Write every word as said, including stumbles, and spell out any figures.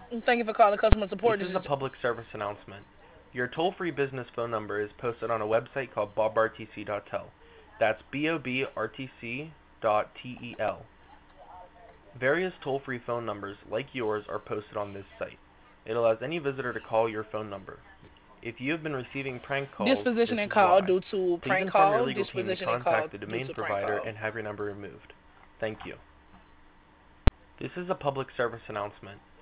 Thank you for calling customer support. This This is a is public service announcement. Your toll-free business phone number is posted on a website called bob r t c dot tel. That's B O B R T C dot T E L. Various toll-free phone numbers like yours are posted on this site. It allows any visitor to call your phone number. If you have been receiving prank calls, this dispositioning is call why. due to Please prank inform your call. legal team to Dispositioning call contact the due domain to prank provider call. and have your number removed. Thank you. This is a public service announcement.